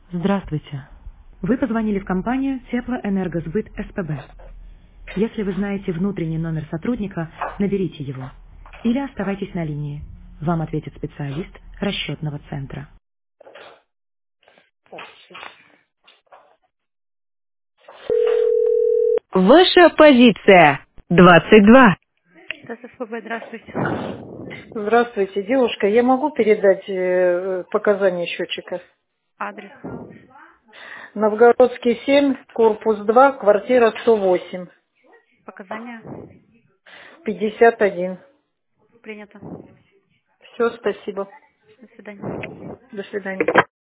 Здравствуйте. Вы позвонили в компанию Теплоэнергосбыт СПБ. Если вы знаете внутренний номер сотрудника, наберите его. Или оставайтесь на линии. Вам ответит специалист расчетного центра. Ваша позиция 22. СПБ, здравствуйте. Здравствуйте, девушка. Я могу передать показания счетчика? Адрес. Новгородский 7, корпус 2, квартира 108, Показания. 51. Принято. Все, спасибо. До свидания. До свидания.